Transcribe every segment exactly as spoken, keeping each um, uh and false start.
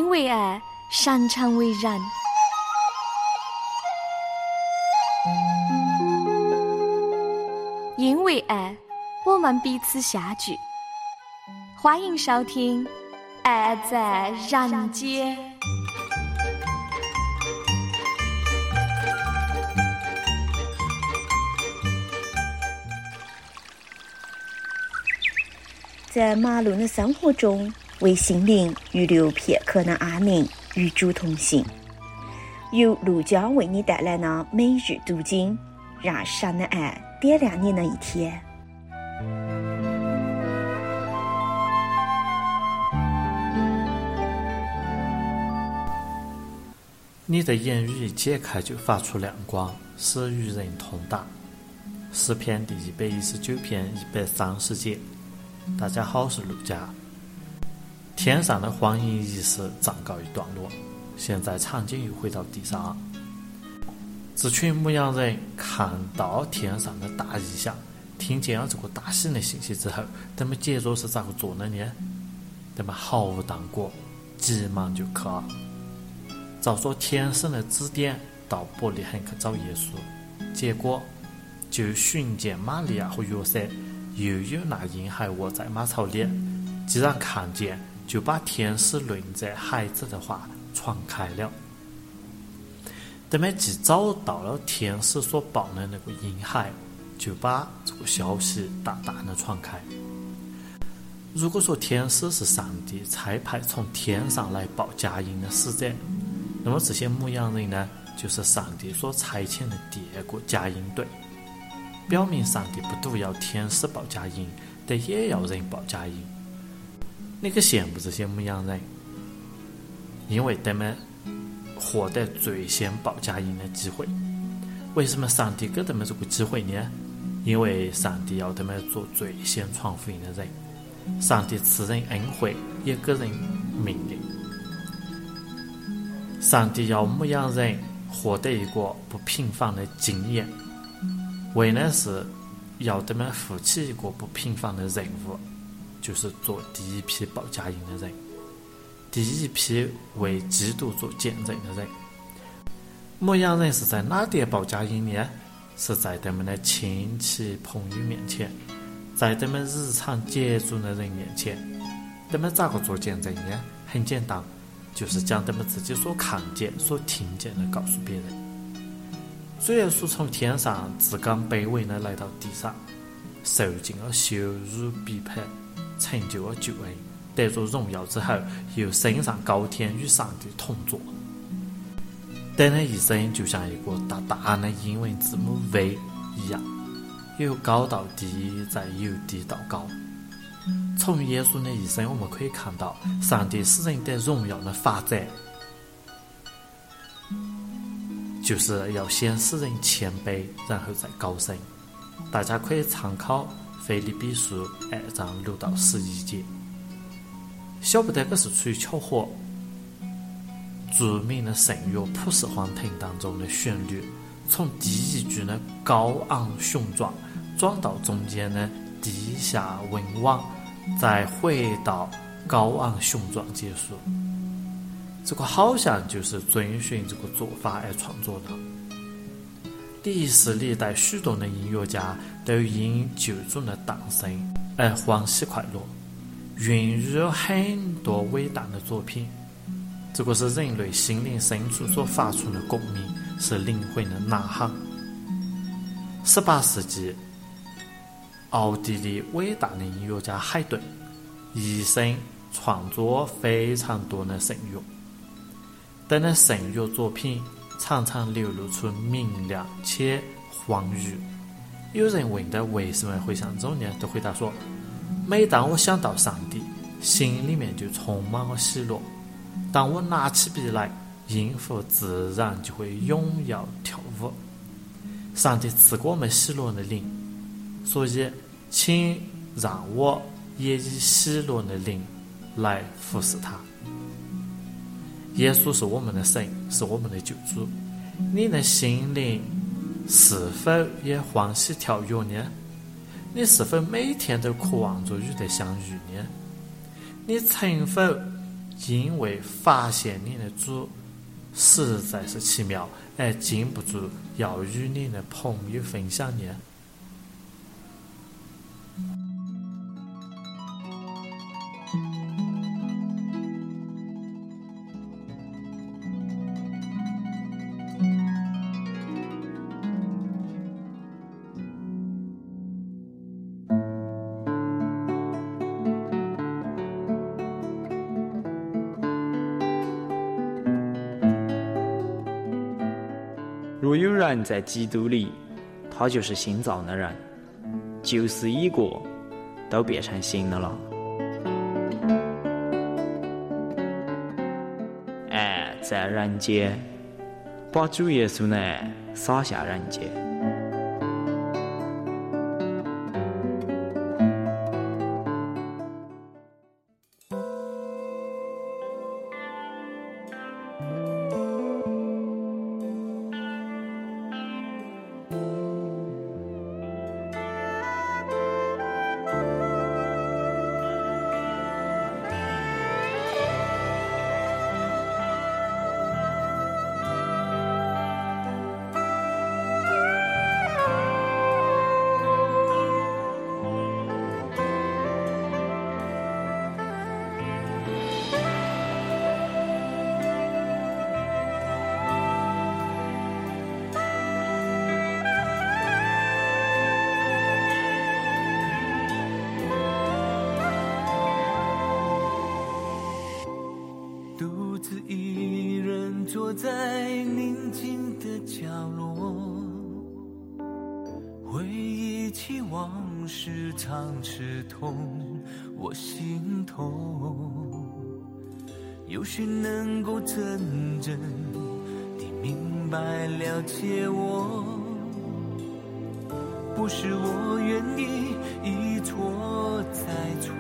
为爱，擅长为人。因为爱，我们彼此相聚。欢迎收听《爱在人间》。 在忙碌的生活中，为心灵预留片刻的安宁，与主同行。由陆江为你带来的每日读经，让神的爱点亮你的一天。 你的言语一解开就发出亮光，使与人同达。诗篇第一百一十九篇一百三十节。大家好，我是陆家。天上的欢迎仪式暂告一段落，现在场景又回到地上。这群牧羊人看到天上的大异象，听见了这个大喜的信息之后，他们接着是咋个做的呢？他们毫无当过，急忙就去了。照说天生的指点，到伯利恒去找耶稣，结果就寻见玛利亚和约瑟，又有那婴孩卧在马槽里。既然看见，就把天使论这孩子的话传开了。他们既找到了天使所抱的那个婴孩，就把这个消息大大的传开。如果说天使是上帝差派从天上来报佳音的使者，那么这些牧羊人呢，就是上帝所差遣的第二个佳音队，表明上帝不独要天使报佳音，但也要人报佳音。你可羡慕这些牧羊人，因为他们获得最先报佳音的机会。为什么上帝给他们这个机会呢？因为上帝要他们做最先传福音的人。上帝赐人恩惠，也给人命令。上帝要牧羊人获得一个不平凡的经验，为的是要他们负起一个不平凡的任务，就是做第一批报佳音的人，第一批为基督做见证的人。牧羊人是在哪点报佳音呢？是在他们的亲戚朋友面前，在他们日常接触的人面前。他们咋个做见证呢？很简单，就是将他们自己所看见所听见的告诉别人。主耶稣从天上自甘卑微的来到地上，受尽了羞辱逼迫，成就了救恩，得着荣耀之后，又升上高天与上帝同坐。他的一生就像一个大大的英文字母 V 一样，由高到低，再由低到高。从耶稣的一生我们可以看到，上帝使人得荣耀的法则就是要先使人谦卑，然后再高升。大家可以参考腓立比书二章六到十一节。晓不得这是出于巧合，著名的圣乐《普世欢腾》当中的旋律，从第一句的高昂雄壮转到中间的低下温婉，再回到高昂雄壮结束。这个好像就是遵循这个做法而创作的。历史历代许多的音乐家都因救主的诞生而欢喜快乐，孕育了很多伟大的作品。这个是人类心灵深处所发出的共鸣，是灵魂的呐喊。十八世纪，奥地利伟大的音乐家海顿一生创作非常多的圣乐，他的圣乐作品常常流露出明亮且欢愉。有人问他为什么会像这种呢，都回答说：每当我想到上帝，心里面就充满了喜乐。当我拿起笔来，音符自然就会踊跃跳舞。上帝赐给我们喜乐的灵，所以请让我也以喜乐的灵来服侍他。耶稣是我们的神，是我们的救主。你的心灵是否也欢喜跳跃呢？你是否每天都渴望着与他相遇呢？你曾否因为发现你的主实在是奇妙，而禁不住要与你的朋友分享呢。 若有人在基督里，他就是新造的人，旧事已过，都变成新的了。爱在人间，把主耶稣呢洒下人间。 独自一人坐在宁静的角落，回忆起往事常刺痛我心头。有谁能够真正地明白了解我？不是我愿意一错再错，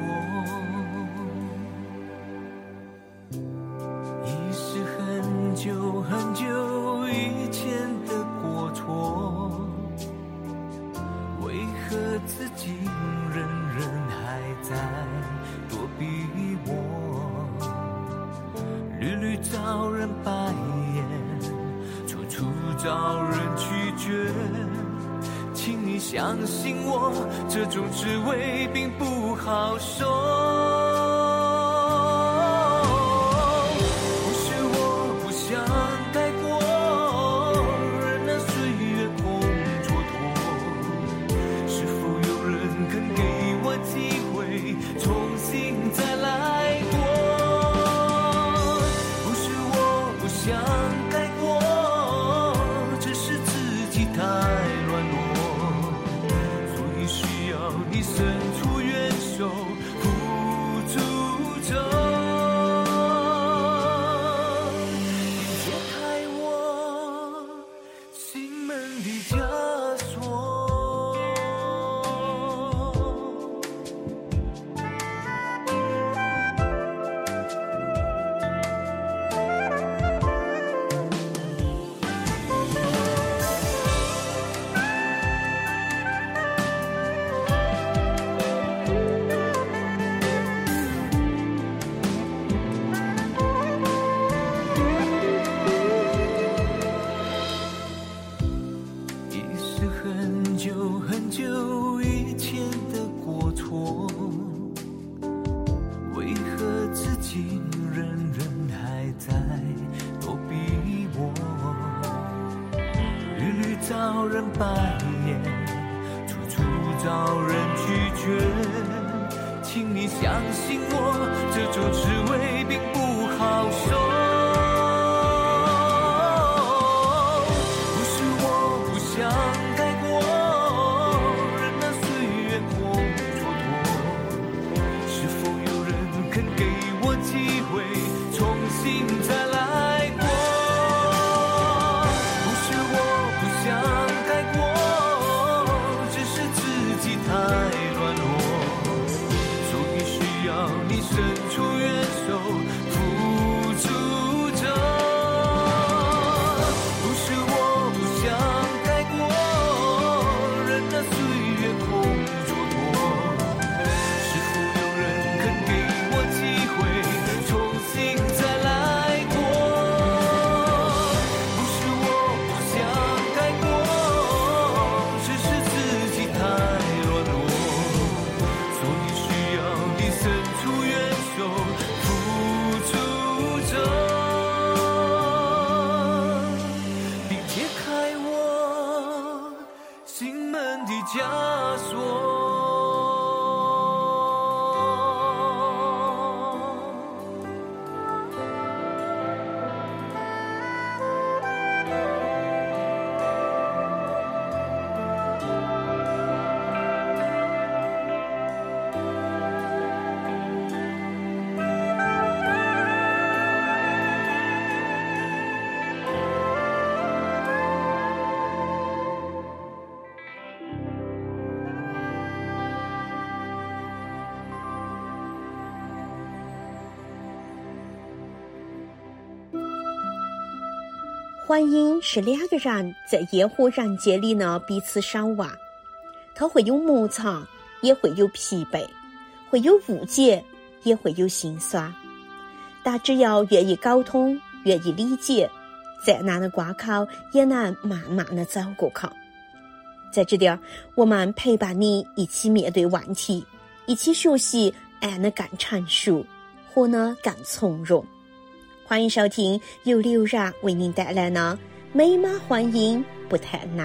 已是很久很久以前的过错，为何自己仍然还在躲避我？屡屡遭人白眼，处处遭人拒绝，请你相信我，这种滋味并不好受。不是我不想改过，任那岁月空蹉跎，是否有人肯给我机会重新再来过？不是我不想改过，只是自己太软弱，你伸出援手扶住着，你解开我心门的枷锁。很久很久以前的过错，为何自己仍然还在躲避我？屡屡遭人白眼，处处遭人拒绝，请你相信我，这种滋味并不好受。伸出援手扶住索。 欢迎是两个人在烟火人间里呢彼此赏玩，它会有摩擦，也会有疲惫，会有误解，也会有心酸。但只要愿意沟通，愿意理解，再难的关口也能慢慢的走过去。在这点，我们陪伴你一起面对问题，一起学习爱得更成熟，活得更从容。欢迎收听由刘然为您带来的美满婚姻不太难。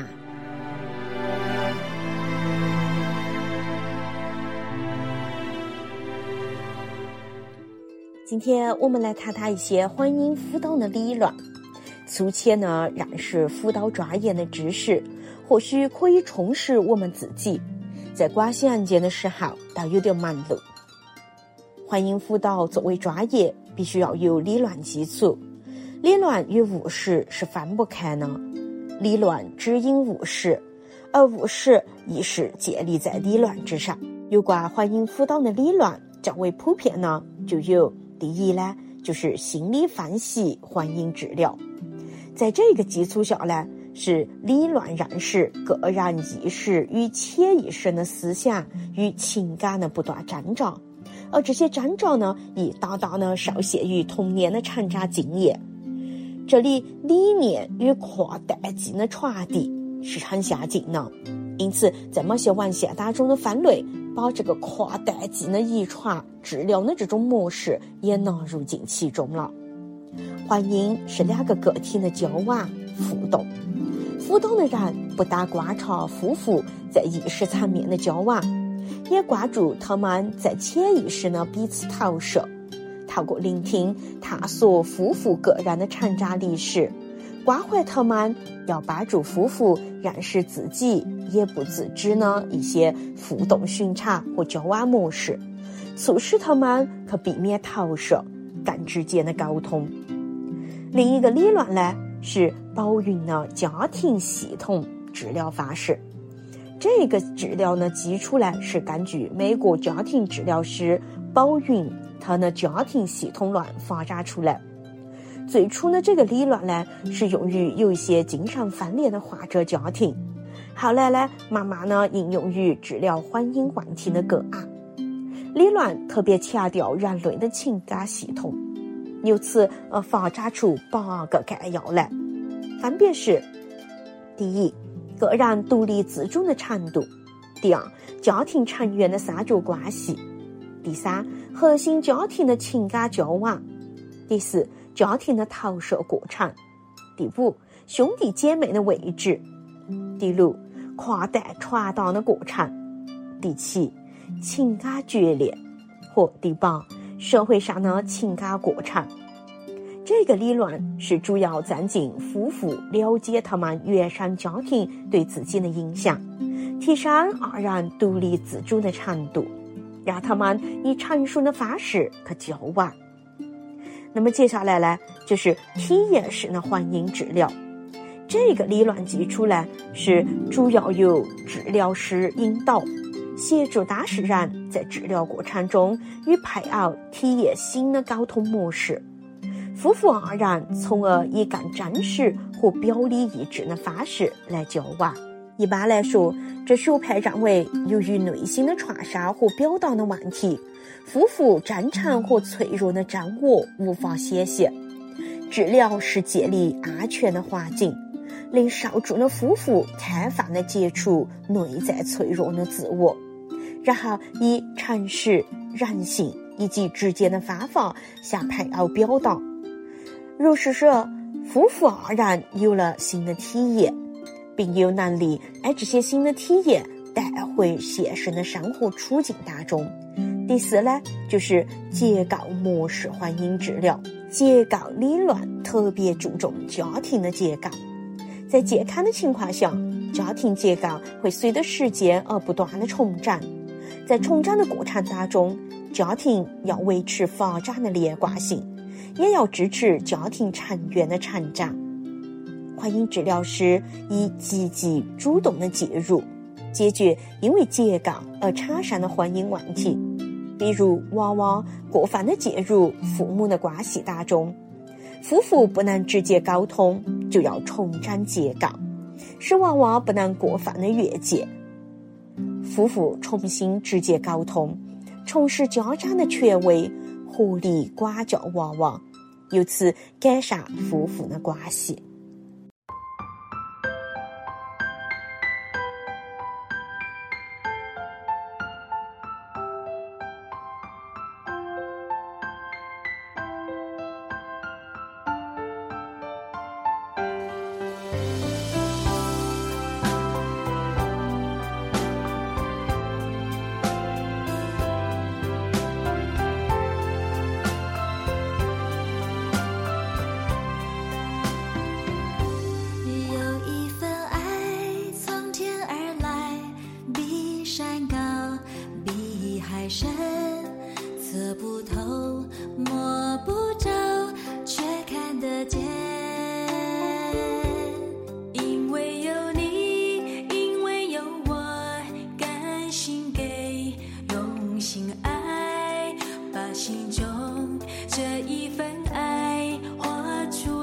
今天我们来谈谈一些婚姻辅导的理论，促前呢认识辅导专业的知识，或许可以充实我们自己，在关系案件的时候都有点门路。婚姻辅导作为专业，必须要有理论基础，理论与务实是分不开的。理论指引务实，而务实亦是建立在理论之上。有关婚姻辅导的理论较为普遍呢，就有第一呢，就是心理分析婚姻治疗。在这个基础下呢，是理论认识个人意识与潜意识的思想与情感的不断增长，而这些征兆呢，亦大大的受限于童年的成长经验。这里理念与跨代际的传递是很相近的，因此在某些文献当中的分类，把这个跨代际的遗传治疗的这种模式也纳入进其中了。婚姻是两个个体的交往互动，辅导的人不但观察夫妇在意识层面的交往，也关注他们在潜意识的彼此投射，透过聆听探索夫妇个人的成长历史，关怀他们，要帮助夫妇认识自己也不自知的一些互动寻常或交往模式，促使他们可避免投射，更直接的沟通。另一个理论呢，是宝云的家庭系统治疗方式。这个治疗呢，基础呢是根据美国家庭治疗师宝云他的家庭系统论发展出来。最初的这个理论呢，是用于有一些精神分裂的患者家庭，后来呢，慢慢呢应用于治疗婚姻问题的个案。理论特别强调人类的情感系统，由此呃发展出八个概要来，分别是：第一，个人独立自主的程度；第二，家庭成员的三角关系；第三，核心家庭的情感交往；第四，家庭的投射过程；第五，兄弟姐妹的位置；第六，跨代传达的过程；第七，情感决裂；或第八，社会上的情感过程。这个理论是主要增进夫妇了解他们原生家庭对自己的影响，提升二人独立自主的程度，让他们以成熟的方式去交往。那么接下来呢，就是体验式的婚姻治疗。这个理论基础呢，是主要由治疗师引导，协助当事人在治疗过程中与配偶体验新的沟通模式，夫妇二人从而以更真实和表里一致的方式来交往。一般来说，这学派认为，由于内心的创伤和表达的问题，夫妇真诚和脆弱的真我无法显现。治疗是建立安全的环境，令受助的夫妇开放地接触内在脆弱的自我，然后以诚实、人性以及直接的方法向配偶表达。如是说，夫妇二人有了新的体验，并有能力按这些新的体验带回现实的生活处境当中。第四呢，就是结构模式婚姻治疗。结构理论特别注重家庭的结构，在健康的情况下，家庭结构会随着时间而不断的重整。在重整的过程当中，家庭要维持发展的连贯性，也要支持家庭成员的成长。婚姻治疗师以积极主动的介入，解决因为结构而产生的婚姻问题，比如娃娃过分的介入父母的关系当中，夫妇不能直接沟通，就要重整结构，使娃娃不能过分的越界。夫妇重新直接沟通，重视家长的权威，合理管教娃娃，由此改善夫妇的关系。 深，测不透，摸不着，却看得见。因为有你，因为有我，甘心给，用心爱，把心中这一份爱活出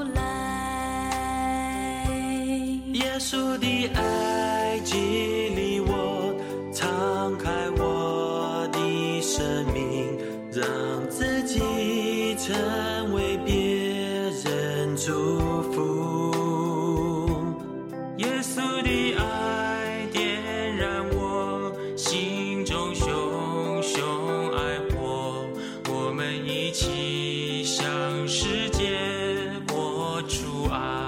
来。 耶稣的爱激励我，敞开我的生命，让自己成为别人祝福。耶稣的爱点燃我心中熊熊爱火，我们一起向世界活出爱。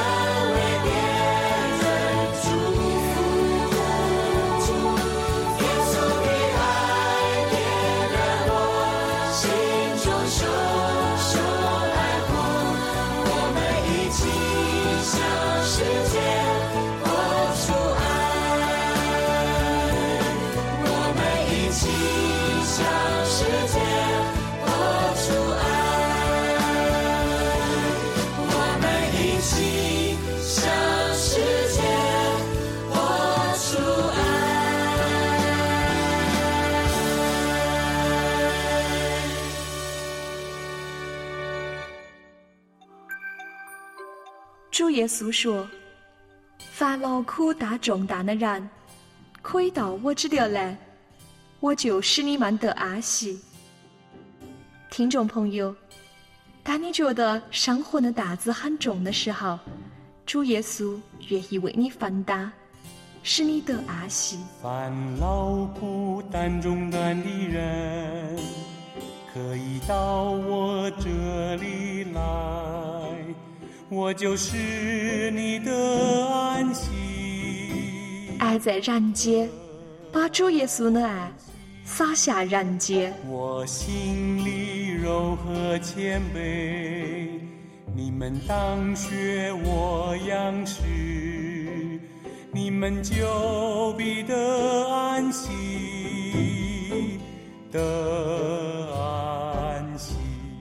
耶向世界活出爱，我们一起向世界活出爱。 主耶稣说，凡劳苦大重担的人，可以到我这里来，我就使你们得安息。听众朋友，当你觉得生活的担子很重的时候，主耶稣愿意为你分担，使你得安息。 凡劳苦担重担的人，可以到我这里来，我就是你的安息。 爱在人间，把主耶稣的爱洒下人间。 我心里柔和谦卑，你们当学我样式，你们就必得安息，得安息。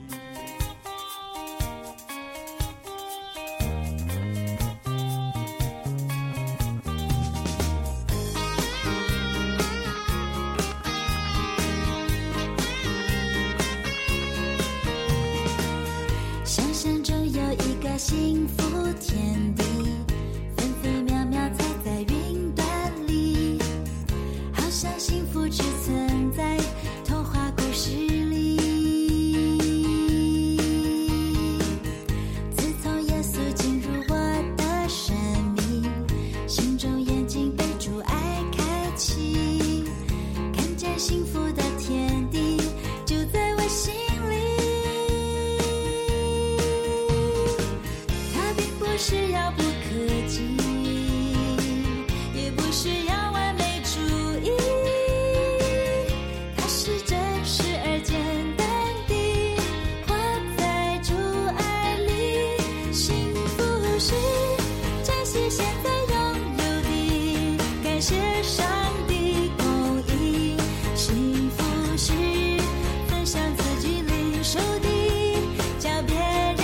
想象中有一个幸福天地，分分秒秒踩在云端里，好像幸福只存在童话故事里。自从耶稣进入我的生命，心中眼睛被主爱开启，看见幸福的天地就在我心里。不是遥不可及，也不是要完美主义，它是真实而简单地活在主爱里。幸福是珍惜现在拥有的，感谢上帝公义。幸福是分享自己领受的，叫别人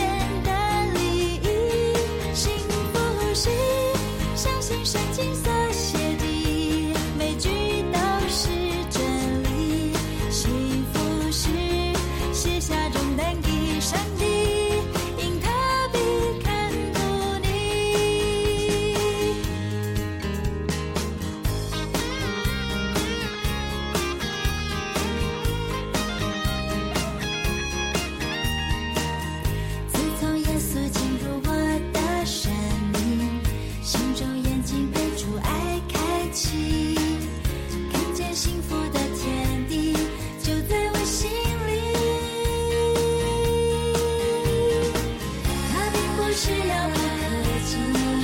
相信圣经所写的每句都是真理。幸福是卸下重担给上帝，因他必看顾你。自从耶稣进入我的生命，心中眼睛被主爱开启，看见幸福的天地就在我心里。它并不是遥不可及，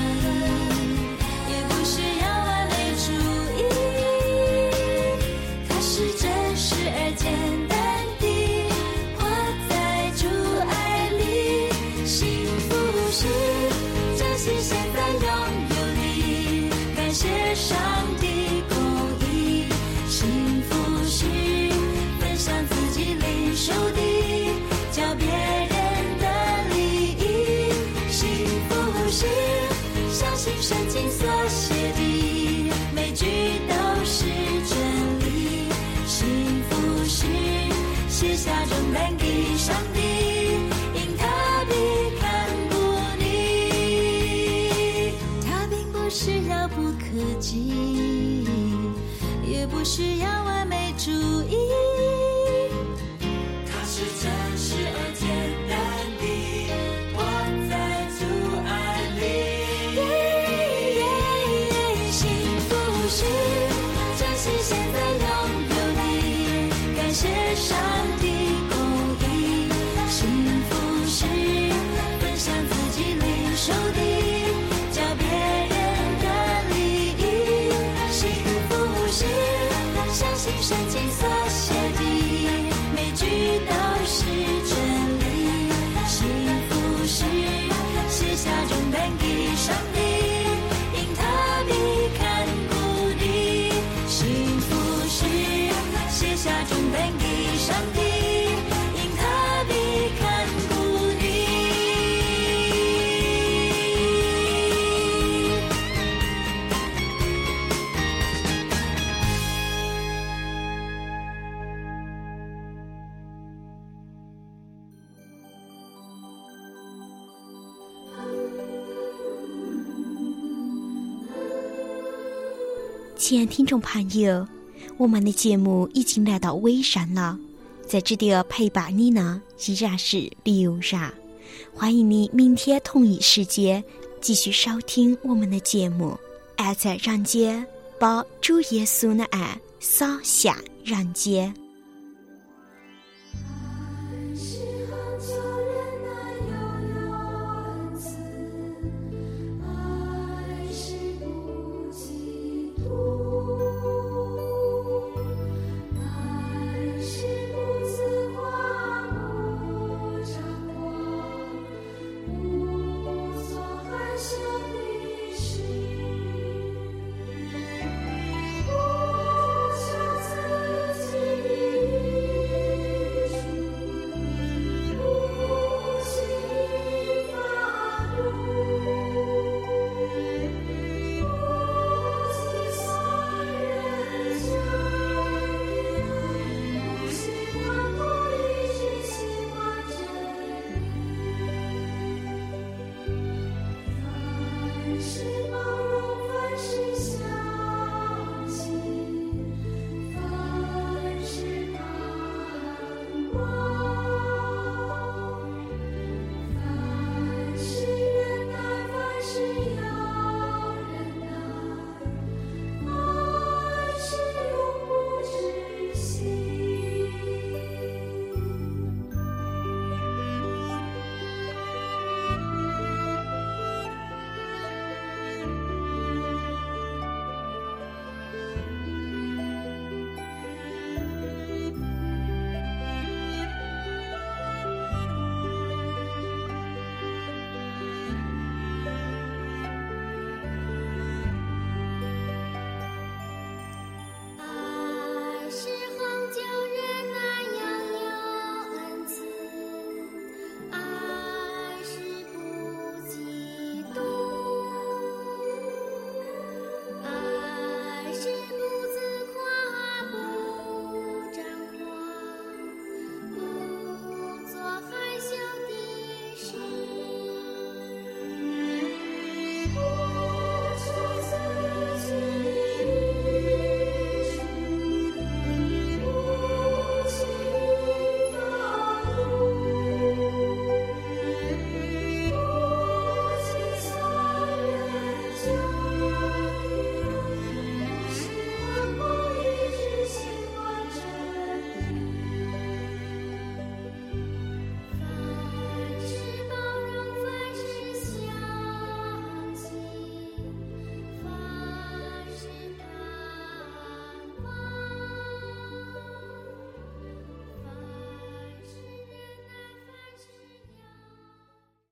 也不是要完美主义，它是真实而简单地活在主爱里。幸福是珍惜现在拥有的，感谢上帝公义。幸福是分享自己领受的，叫别人的利益。幸福是相信圣经所写的每句都是真理。幸福是卸下重担给上帝，因他必看顾你。它并不是遥不可及，也不是要完美主义，它是真实而简单地活在主爱里。幸福是珍惜现在拥有的，感谢上帝公义。幸福是分享自己领受的，叫别人的利益。幸福是相下中等的上帝，因他的看顾你。 亲爱听众朋友，我们的节目已经来到尾声了，在这里陪伴你呢依然是刘然，欢迎你明天同一时间继续收听我们的节目。爱在人间，把主耶稣的爱洒向人间。